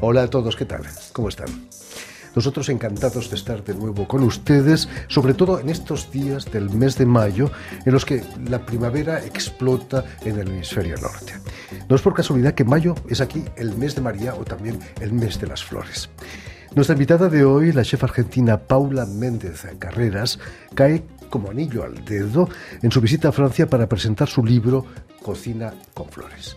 Hola a todos, ¿qué tal? ¿Cómo están? Nosotros encantados de estar de nuevo con ustedes, sobre todo en estos días del mes de mayo, en los que la primavera explota en el hemisferio norte. No es por casualidad que mayo es aquí el mes de María o también el mes de las flores. Nuestra invitada de hoy, la chef argentina Paula Méndez Carreras, cae como anillo al dedo en su visita a Francia para presentar su libro Cocina con Flores.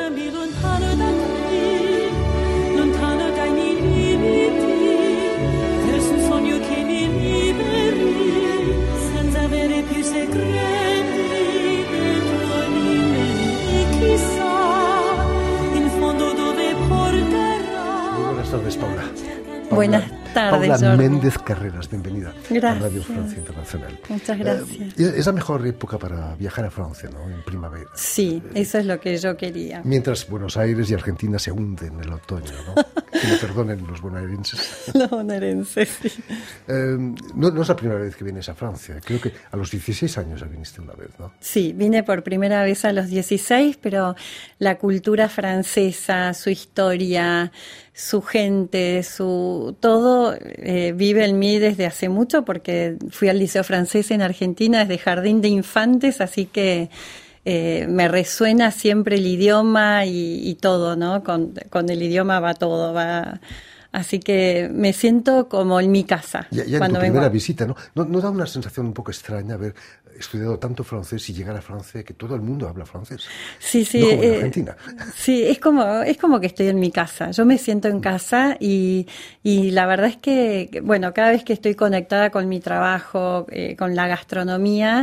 Buenas tardes, Paula. Buenas tardes, Paula Jordi. Méndez Carreras, bienvenida a Radio Francia Internacional. Muchas gracias. Es la mejor época para viajar a Francia, ¿no? En primavera. Sí, eso es lo que yo quería. Mientras Buenos Aires y Argentina se hunden en el otoño, ¿no? Que me perdonen los bonaerenses. Los bonaerenses, sí. No es la primera vez que vienes a Francia. Creo que a los 16 años ya viniste una vez, ¿no? Sí, vine por primera vez a los 16, pero la cultura francesa, su historia, su gente, todo vive en mí desde hace mucho, porque fui al Liceo Francés en Argentina desde jardín de infantes, así que me resuena siempre el idioma y todo, ¿no? Con el idioma va todo, va. Así que me siento como en mi casa. Ya en cuando tu primera vengo. visita, ¿no? ¿No da una sensación un poco extraña haber estudiado tanto francés y llegar a Francia que todo el mundo habla francés? Sí, sí. No como en Argentina. Sí, es como que estoy en mi casa. Yo me siento en casa y la verdad es que, bueno, cada vez que estoy conectada con mi trabajo, con la gastronomía,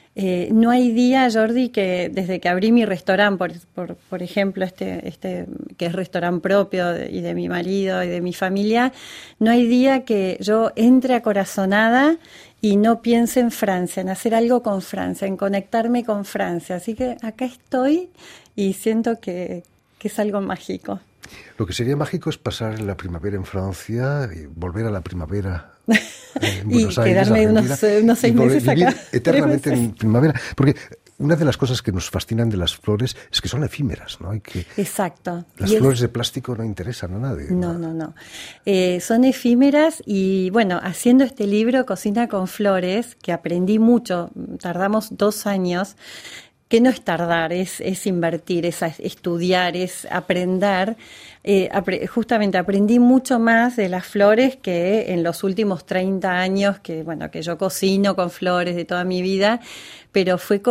no hay día, Jordi, que desde que abrí mi restaurante, por ejemplo, este que es restaurante propio y de mi marido y de mi familia, no hay día que yo entre acorazonada y no piense en Francia, en hacer algo con Francia, en conectarme con Francia. Así que acá estoy y siento que es algo mágico. Lo que sería mágico es pasar la primavera en Francia y volver a la primavera en Buenos y Aires, quedarme Argentina, unos 6 meses vivir acá. eternamente 3 en meses. primavera. Porque una de las cosas que nos fascinan de las flores es que son efímeras, ¿no? Y que Exacto. las flores de plástico no interesan a nadie. No. Son efímeras y, bueno, haciendo este libro, Cocina con Flores, que aprendí mucho, tardamos 2 años, que no es tardar, es invertir, es estudiar, es aprender. Justamente aprendí mucho más de las flores que en los últimos 30 años que yo cocino con flores de toda mi vida, pero fue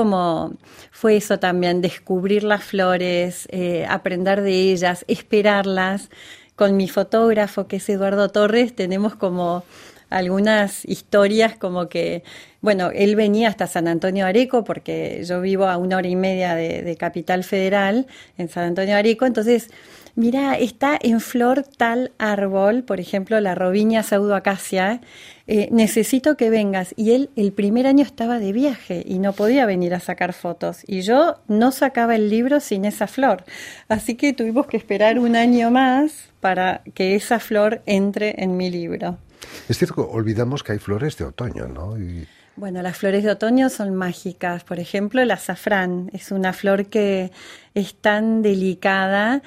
eso también, descubrir las flores, aprender de ellas, esperarlas. Con mi fotógrafo, que es Eduardo Torres, tenemos como algunas historias como que, bueno, él venía hasta San Antonio de Areco, porque yo vivo a 1 hora y media de Capital Federal, en San Antonio de Areco, entonces, mira, está en flor tal árbol, por ejemplo, la Robinia pseudoacacia, necesito que vengas. Y él el primer año estaba de viaje y no podía venir a sacar fotos. Y yo no sacaba el libro sin esa flor. Así que tuvimos que esperar 1 año más para que esa flor entre en mi libro. Es cierto que olvidamos que hay flores de otoño, ¿no? Bueno, las flores de otoño son mágicas. Por ejemplo, el azafrán es una flor que es tan delicada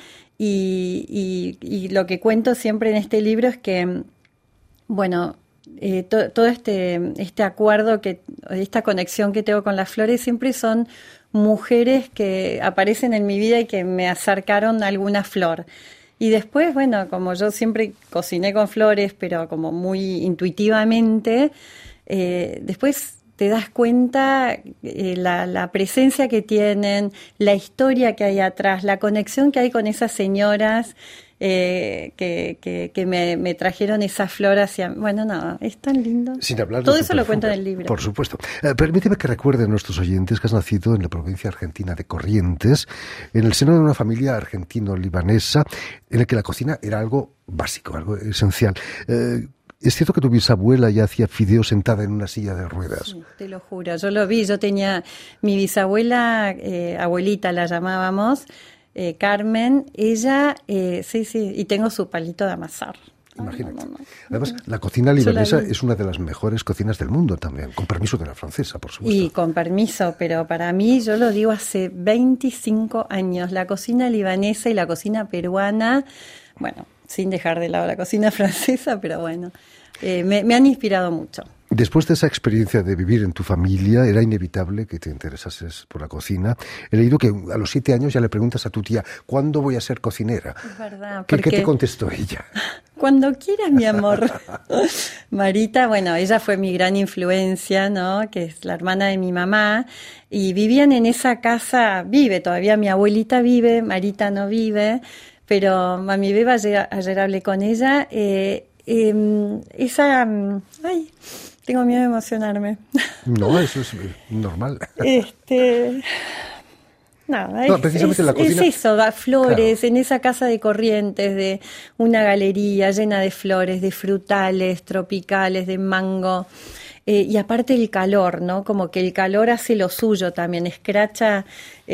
y lo que cuento siempre en este libro es que, bueno, todo este acuerdo, esta conexión que tengo con las flores siempre son mujeres que aparecen en mi vida y que me acercaron alguna flor. Y después, bueno, como yo siempre cociné con flores, pero como muy intuitivamente, después te das cuenta la presencia que tienen, la historia que hay atrás, la conexión que hay con esas señoras que me trajeron esa flor hacia... Bueno, no, es tan lindo. Sin hablar todo de eso lo cuento en el libro. Por supuesto. Permíteme que recuerde a nuestros oyentes que has nacido en la provincia argentina de Corrientes, en el seno de una familia argentino-libanesa, en la que la cocina era algo básico, algo esencial. ¿Es cierto que tu bisabuela ya hacía fideos sentada en una silla de ruedas? Sí, te lo juro, yo lo vi. Yo tenía mi bisabuela, abuelita la llamábamos, Carmen, ella, sí, y tengo su palito de amasar. Imagínate. No. Además, la cocina libanesa es una de las mejores cocinas del mundo también, con permiso de la francesa, por supuesto. Y con permiso, pero para mí, yo lo digo hace 25 años, la cocina libanesa y la cocina peruana, bueno, sin dejar de lado la cocina francesa, pero bueno, me han inspirado mucho. Después de esa experiencia de vivir en tu familia, era inevitable que te interesases por la cocina. He leído que a los 7 años ya le preguntas a tu tía, ¿cuándo voy a ser cocinera? Es verdad. ¿Qué te contestó ella? Cuando quieras, mi amor. Marita, bueno, ella fue mi gran influencia, ¿no? Que es la hermana de mi mamá. Y vivían en esa casa, todavía mi abuelita vive, Marita no vive, pero mami Beba, ayer hablé con ella. Tengo miedo de emocionarme. No, eso es normal. Precisamente la cocina. Es eso, flores, claro. En esa casa de Corrientes, de una galería llena de flores, de frutales, tropicales, de mango. Y aparte el calor, ¿no? Como que el calor hace lo suyo también, escarcha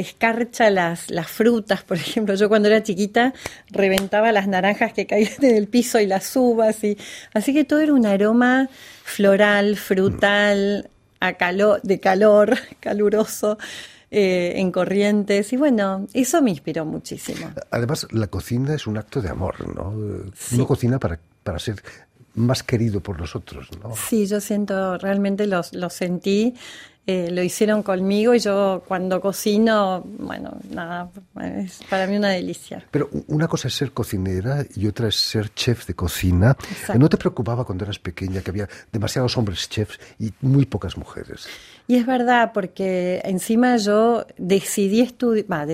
las frutas, por ejemplo. Yo cuando era chiquita reventaba las naranjas que caían en el piso y las uvas. Así que todo era un aroma floral, frutal, de calor, caluroso. En Corrientes, y bueno, eso me inspiró muchísimo. Además, la cocina es un acto de amor, ¿no? Sí. Uno cocina para ser más querido por los otros, ¿no? Sí, yo siento, realmente lo sentí, lo hicieron conmigo, y yo cuando cocino, bueno, nada, es para mí una delicia. Pero una cosa es ser cocinera y otra es ser chef de cocina. Exacto. ¿No te preocupaba cuando eras pequeña que había demasiados hombres chefs y muy pocas mujeres? Y es verdad, porque encima yo decidí estudiar,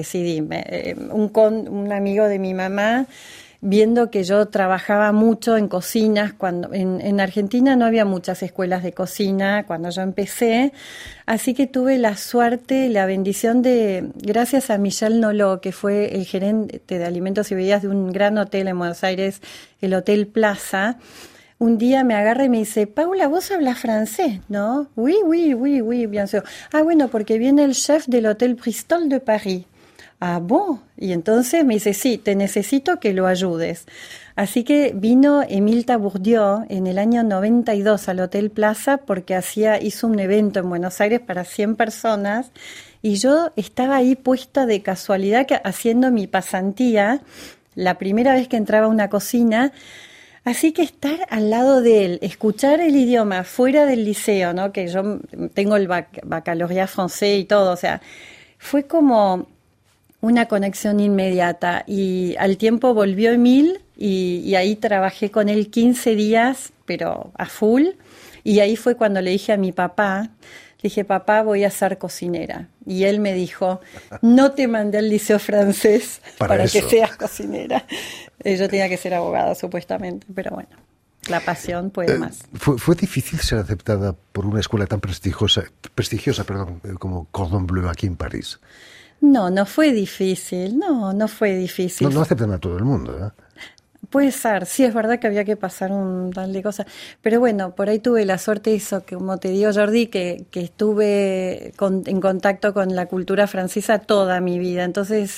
un amigo de mi mamá, viendo que yo trabajaba mucho en cocinas, cuando en Argentina no había muchas escuelas de cocina cuando yo empecé, así que tuve la suerte, la bendición gracias a Michel Nolot, que fue el gerente de alimentos y bebidas de un gran hotel en Buenos Aires, el Hotel Plaza. Un día me agarra y me dice, Paula, vos hablas francés, ¿no? Oui, bien sûr. Bueno, porque viene el chef del Hotel Bristol de París. Ah, bon. Y entonces me dice, sí, te necesito que lo ayudes. Así que vino Émile Bourdieu en el año 92 al Hotel Plaza porque hizo un evento en Buenos Aires para 100 personas y yo estaba ahí puesta de casualidad haciendo mi pasantía, la primera vez que entraba a una cocina. Así que estar al lado de él, escuchar el idioma fuera del liceo, ¿no? Que yo tengo el baccalauréat francés y todo, o sea, fue como una conexión inmediata. Y al tiempo volvió Emil y ahí trabajé con él 15 días, pero a full. Y ahí fue cuando le dije a mi papá, papá, voy a ser cocinera. Y él me dijo, no te mandé al liceo francés para que seas cocinera. Yo tenía que ser abogada, supuestamente, pero bueno, la pasión puede más. ¿Fue difícil ser aceptada por una escuela tan prestigiosa, como Cordon Bleu aquí en París? No fue difícil, no fue difícil. No aceptan a todo el mundo, ¿eh? Puede ser, sí, es verdad que había que pasar un tal de cosas, pero bueno, por ahí tuve la suerte, que como te digo, Jordi, que estuve en contacto con la cultura francesa toda mi vida, entonces,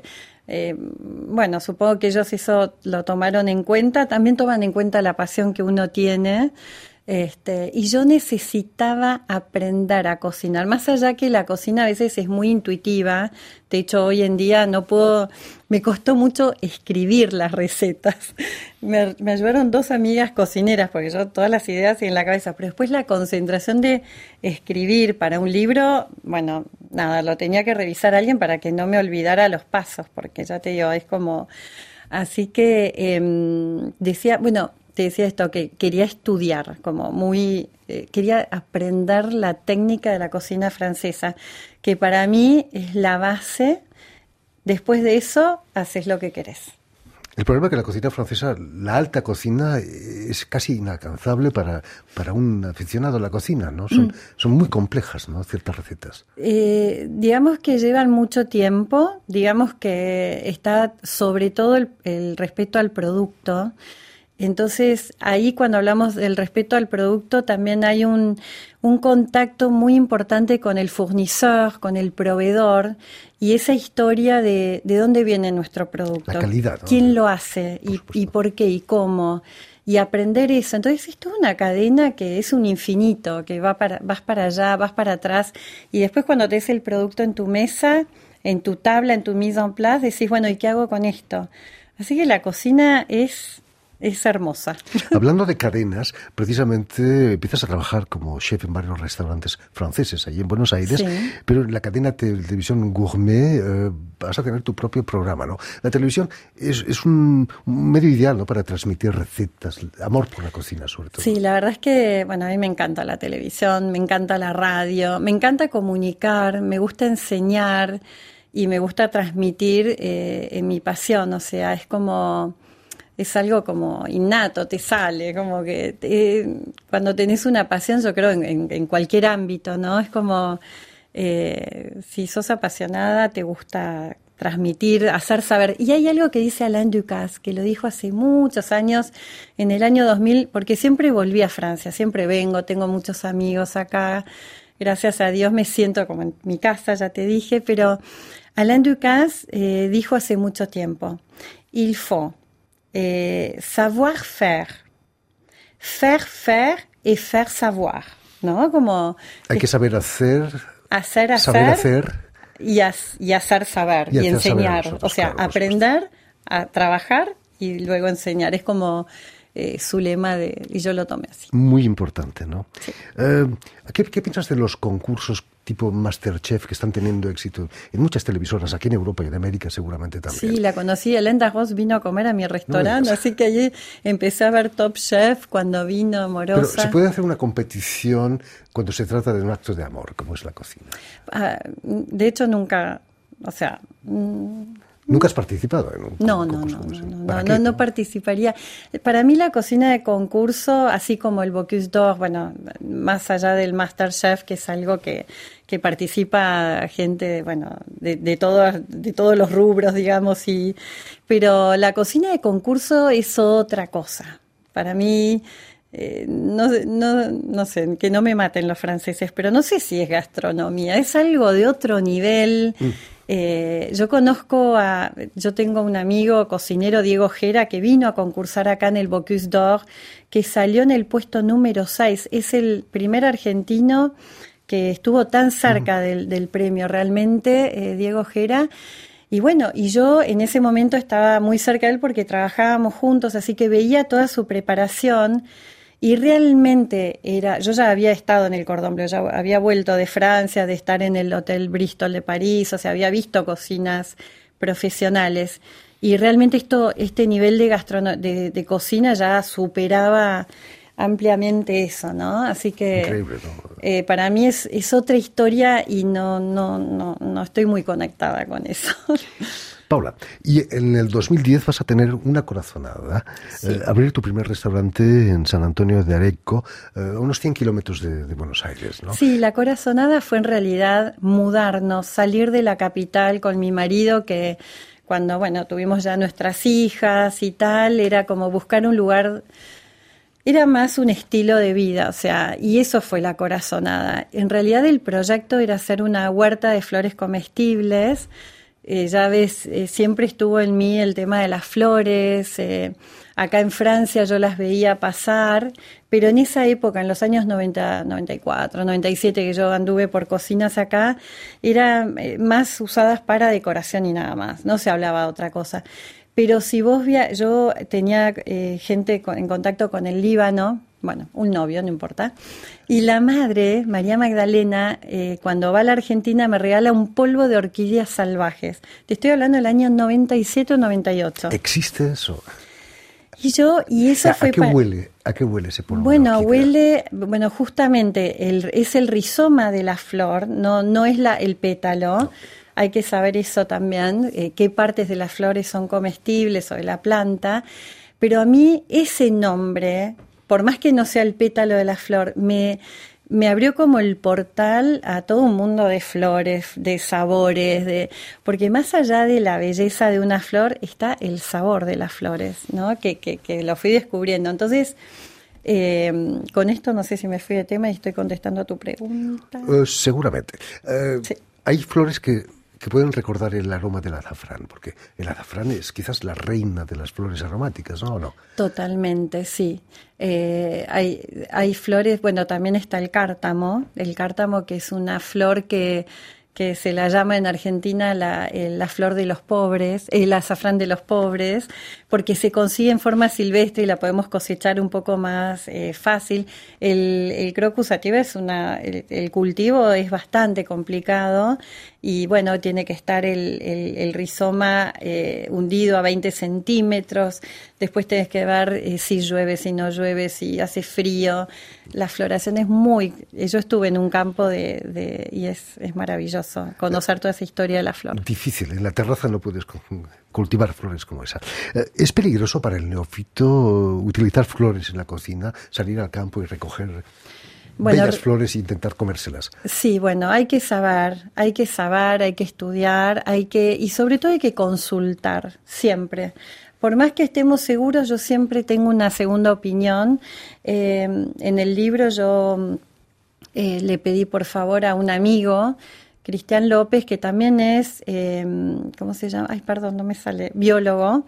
bueno, supongo que ellos eso lo tomaron en cuenta, también toman en cuenta la pasión que uno tiene. Y yo necesitaba aprender a cocinar, más allá que la cocina a veces es muy intuitiva. De hecho, hoy en día me costó mucho escribir las recetas. Me ayudaron 2 amigas cocineras, porque yo todas las ideas en la cabeza, pero después la concentración de escribir para un libro, bueno, nada, lo tenía que revisar alguien para que no me olvidara los pasos, porque ya te digo, es como... Así que te decía esto, que quería estudiar, quería aprender la técnica de la cocina francesa, que para mí es la base. Después de eso, haces lo que querés. El problema es que la cocina francesa, la alta cocina, es casi inalcanzable para un aficionado a la cocina, ¿no? Son muy complejas, ¿no? Ciertas recetas. Digamos que llevan mucho tiempo, digamos que está sobre todo el respeto al producto. Entonces, ahí cuando hablamos del respeto al producto, también hay un contacto muy importante con el fournisseur, con el proveedor, y esa historia de dónde viene nuestro producto. La calidad, ¿no? ¿Quién lo hace? Y por qué y cómo. Y aprender eso. Entonces, esto es una cadena que es un infinito, que vas para allá, vas para atrás, y después cuando te des el producto en tu mesa, en tu tabla, en tu mise en place, decís, bueno, ¿y qué hago con esto? Así que la cocina es hermosa. Hablando de cadenas, precisamente empiezas a trabajar como chef en varios restaurantes franceses allí en Buenos Aires, Sí. pero en la cadena de televisión Gourmet vas a tener tu propio programa, ¿no? La televisión es un medio ideal, ¿no?, para transmitir recetas, amor por la cocina, sobre todo. Sí, la verdad es que, bueno, a mí me encanta la televisión, me encanta la radio, me encanta comunicar, me gusta enseñar y me gusta transmitir en mi pasión, o sea, es algo como innato, te sale, como que cuando tenés una pasión, yo creo en cualquier ámbito, ¿no? Es como, si sos apasionada, te gusta transmitir, hacer saber. Y hay algo que dice Alain Ducasse, que lo dijo hace muchos años, en el año 2000, porque siempre volví a Francia, siempre vengo, tengo muchos amigos acá, gracias a Dios me siento como en mi casa, ya te dije, pero Alain Ducasse dijo hace mucho tiempo, il faut savoir faire, faire faire et faire savoir, ¿no? Como Hay que saber hacer, hacer saber hacer y hacer saber y y hacer saber a enseñar, nosotros, o sea, claro, por aprender a trabajar y luego enseñar, es como su lema y yo lo tomé así. muy importante, ¿no? Sí. ¿Qué piensas de los concursos tipo MasterChef que están teniendo éxito en muchas televisoras, aquí en Europa y en América seguramente también? Sí, la conocí. Alain Darros vino a comer a mi restaurante, No, así que allí empecé a ver Top Chef cuando vino Pero Morosa. se puede hacer una competición cuando se trata de un acto de amor, como es la cocina. De hecho, nunca, o sea, ¿Nunca has participado en un no concurso como ese? no participaría. Para mí la cocina de concurso, así como el Bocuse d'Or, bueno, más allá del MasterChef, que es algo que participa gente, bueno, de todos los rubros, digamos, pero la cocina de concurso es otra cosa. Para mí, no sé, que no me maten los franceses, pero no sé si es gastronomía, es algo de otro nivel. Yo tengo un amigo cocinero, Diego Gera, que vino a concursar acá en el Bocuse d'Or, que salió en el puesto número 6. Es el primer argentino que estuvo tan cerca del premio, realmente, Diego Gera. Y bueno, y yo en ese momento estaba muy cerca de él porque trabajábamos juntos, así que veía toda su preparación. Y realmente yo ya había estado en el Cordon Bleu, ya había vuelto de Francia, de estar en el Hotel Bristol de París, o sea, había visto cocinas profesionales. Y realmente este nivel de cocina ya superaba ampliamente eso, ¿no? Así que increíble, ¿no? Para mí es otra historia y no estoy muy conectada con eso. Paula, y en el 2010 vas a tener una corazonada, Sí. abrir tu primer restaurante en San Antonio de Areco, a unos 100 kilómetros de Buenos Aires, ¿no? Sí, la corazonada fue en realidad mudarnos, salir de la capital con mi marido, que cuando, bueno, tuvimos ya nuestras hijas y tal, era como buscar un lugar, era más un estilo de vida, o sea, y eso fue la corazonada. En realidad el proyecto era hacer una huerta de flores comestibles. Ya ves, siempre estuvo en mí el tema de las flores. Acá en Francia yo las veía pasar, pero en esa época, en los años 90, 94, 97, que yo anduve por cocinas acá, eran más usadas para decoración y nada más, no se hablaba de otra cosa. Pero si yo tenía gente en contacto con el Líbano, bueno, un novio, no importa, y la madre, María Magdalena, cuando va a la Argentina me regala un polvo de orquídeas salvajes. Te estoy hablando del año 97 o 98. ¿Existe eso? Y eso fue ¿A qué huele ese polvo? Bueno, justamente es el rizoma de la flor, no es el pétalo. No. Hay que saber eso también, qué partes de las flores son comestibles o de la planta. Pero a mí ese nombre, por más que no sea el pétalo de la flor, me abrió como el portal a todo un mundo de flores, de sabores, porque más allá de la belleza de una flor está el sabor de las flores, ¿no? Que lo fui descubriendo. Entonces, con esto no sé si me fui de tema y estoy contestando a tu pregunta. Seguramente. Sí. Hay flores que pueden recordar el aroma del azafrán, porque el azafrán es quizás la reina de las flores aromáticas, ¿no? ¿O no? Totalmente, sí. Hay flores, bueno, también está el cártamo que es una flor que que se la llama en Argentina la flor de los pobres, el azafrán de los pobres, porque se consigue en forma silvestre y la podemos cosechar un poco más fácil. El Crocus sativa el cultivo es bastante complicado y bueno, tiene que estar el rizoma hundido a 20 centímetros, después tenés que ver si llueve, si no llueve, si hace frío. La floración es yo estuve en un campo y es maravilloso conocer toda esa historia de la flor. Difícil, en la terraza no puedes cultivar flores como esa. ¿Es peligroso para el neófito utilizar flores en la cocina, salir al campo y recoger bellas flores e intentar comérselas? Sí, bueno, hay que saber, hay que estudiar, y sobre todo hay que consultar siempre. Por más que estemos seguros, yo siempre tengo una segunda opinión. En el libro yo le pedí por favor a un amigo, Cristian López, que también es, ¿cómo se llama? Ay, perdón, no me sale, biólogo,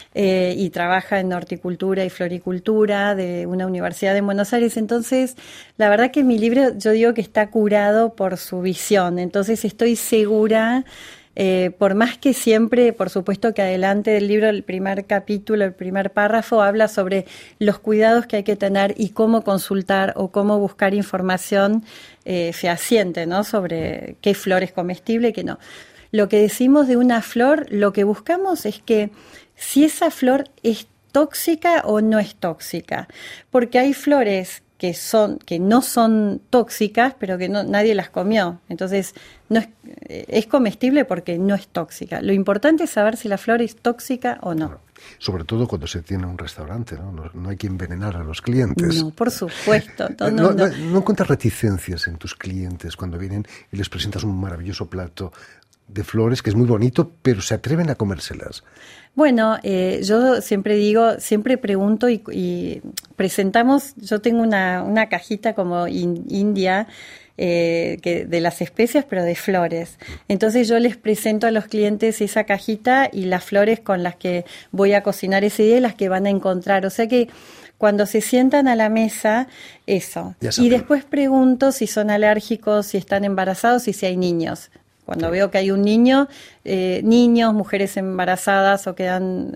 y trabaja en horticultura y floricultura de una universidad de Buenos Aires. Entonces, la verdad que mi libro, yo digo que está curado por su visión. Entonces, estoy segura. Por más que siempre, por supuesto que adelante del libro, el primer capítulo, el primer párrafo, habla sobre los cuidados que hay que tener y cómo consultar o cómo buscar información fehaciente, ¿no? Sobre qué flor es comestible y qué no. Lo que decimos de una flor, lo que buscamos es que si esa flor es tóxica o no es tóxica, porque hay flores que no son tóxicas, pero que nadie las comió. Entonces, no es comestible porque no es tóxica. Lo importante es saber si la flor es tóxica o no. Claro. Sobre todo cuando se tiene un restaurante, ¿no? No hay que envenenar a los clientes. No, por supuesto. ¿No encuentras reticencias en tus clientes cuando vienen y les presentas un maravilloso plato de flores, que es muy bonito, pero se atreven a comérselas? Bueno, yo siempre pregunto y presentamos, yo tengo una cajita como india de las especias, pero de flores. Entonces yo les presento a los clientes esa cajita y las flores con las que voy a cocinar ese día y las que van a encontrar. O sea que cuando se sientan a la mesa, eso. Y después pregunto si son alérgicos, si están embarazados y si hay niños. Cuando veo que hay un niños, mujeres embarazadas o que dan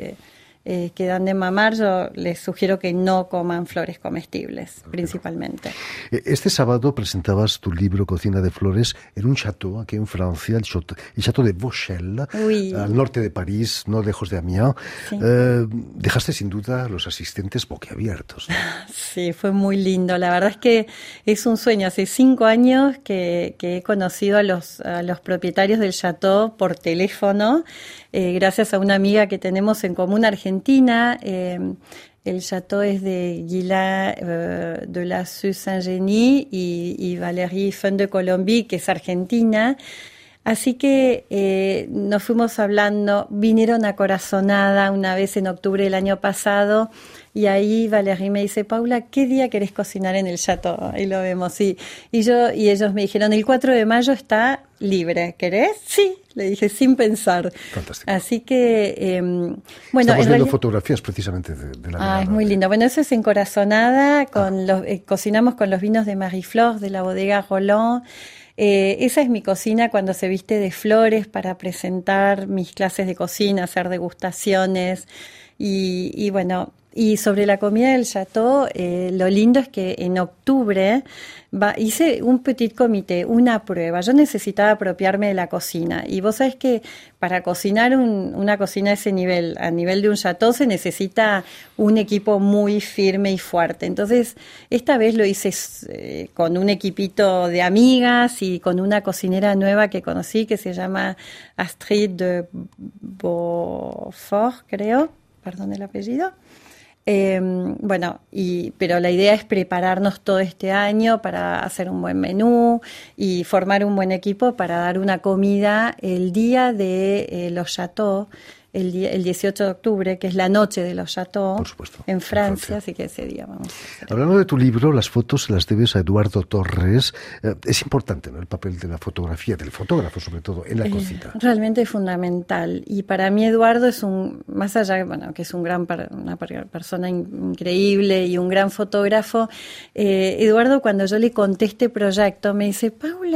de mamar, yo les sugiero que no coman flores comestibles, principalmente. Este sábado presentabas tu libro Cocina de Flores en un château aquí en Francia, el château de Vauchelles, oui, al norte de París, no lejos de Amiens. Sí. Dejaste sin duda a los asistentes boquiabiertos, ¿no? Sí, fue muy lindo. La verdad es que es un sueño. Hace 5 años que he conocido a los propietarios del château por teléfono, gracias a una amiga que tenemos en común argentina. El château es de Guilain de la Saint-Genis y Valérie Fun de Colombie, que es argentina. Así que nos fuimos hablando, vinieron a Corazonada una vez en octubre del año pasado y ahí Valérie me dice, Paula, ¿qué día querés cocinar en el château? Ahí lo vemos, sí. Y ellos me dijeron, el 4 de mayo está libre, ¿querés? Sí, le dije sin pensar. Fantástico. Así que, bueno. Estamos viendo fotografías precisamente de la velada. Es muy lindo. Bueno, eso es en Corazonada, cocinamos con los vinos de Marie-Flore, de la bodega Roland. Esa es mi cocina cuando se viste de flores para presentar mis clases de cocina, hacer degustaciones y bueno, y sobre la comida del château, lo lindo es que en octubre hice un petit comité, una prueba. Yo necesitaba apropiarme de la cocina y vos sabés que para cocinar una cocina de ese nivel, a nivel de un château, se necesita un equipo muy firme y fuerte. Entonces, esta vez lo hice con un equipito de amigas y con una cocinera nueva que conocí que se llama Astrid de Beaufort, creo, perdón el apellido. Pero la idea es prepararnos todo este año para hacer un buen menú y formar un buen equipo para dar una comida el día de los châteaux, el 18 de octubre, que es la noche de los châteaux, por supuesto, en Francia, así que ese día vamos a hacer. Hablando de tu libro, las fotos se las debes a Eduardo Torres. Es importante, ¿no?, el papel de la fotografía, del fotógrafo sobre todo, en la cocina. Realmente es fundamental. Y para mí Eduardo es más allá, que es una persona increíble y un gran fotógrafo, Eduardo, cuando yo le conté este proyecto, me dice, Paula,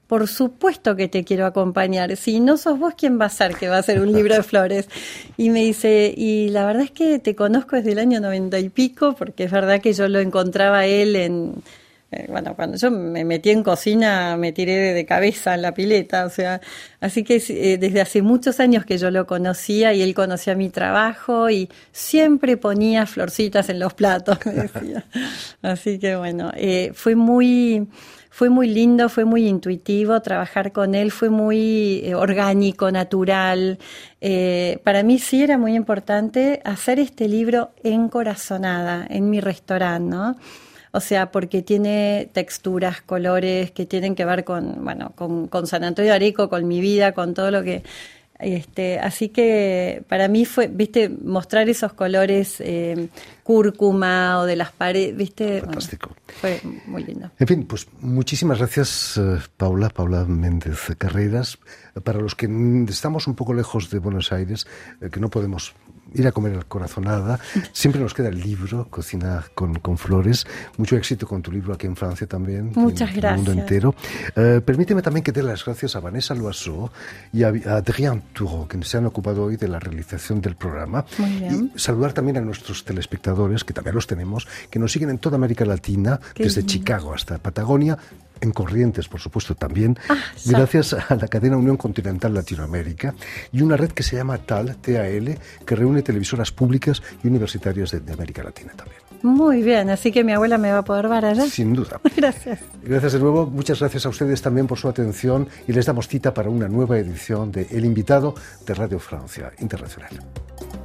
por supuesto que te quiero acompañar. Si no sos vos, ¿quién va a ser que va a hacer un libro de flores? Y me dice, y la verdad es que te conozco desde el año 90 y pico, porque es verdad que yo lo encontraba a él en... Bueno, cuando yo me metí en cocina, me tiré de cabeza en la pileta, o sea, así que desde hace muchos años que yo lo conocía y él conocía mi trabajo y siempre ponía florcitas en los platos, me decía. Así que bueno, fue muy lindo, fue muy intuitivo trabajar con él, fue muy orgánico, natural. Para mí sí era muy importante hacer este libro en Corazonada, en mi restaurante, ¿no? O sea, porque tiene texturas, colores que tienen que ver con San Antonio de Areco, con mi vida, con todo lo que... así que para mí fue, viste, mostrar esos colores cúrcuma o de las paredes, viste. Fantástico. Bueno, fue muy lindo. En fin, pues muchísimas gracias, Paula Méndez Carreras. Para los que estamos un poco lejos de Buenos Aires, que no podemos ir a comer a Corazonada, siempre nos queda el libro, Cocina con Flores. Mucho éxito con tu libro aquí en Francia también. Muchas gracias. En el mundo entero. Permíteme también que dé las gracias a Vanessa Loiseau y a Adrien Toureau, que se han ocupado hoy de la realización del programa. Muy bien. Y saludar también a nuestros telespectadores, que también los tenemos, que nos siguen en toda América Latina, desde Chicago hasta Patagonia, en Corrientes, por supuesto, también, gracias a la cadena Unión Continental Latinoamérica y una red que se llama TAL, T-A-L, que reúne televisoras públicas y universitarias de América Latina también. Muy bien, así que mi abuela me va a poder ver allá. Sin duda. Gracias. Gracias de nuevo, muchas gracias a ustedes también por su atención y les damos cita para una nueva edición de El Invitado de Radio Francia Internacional.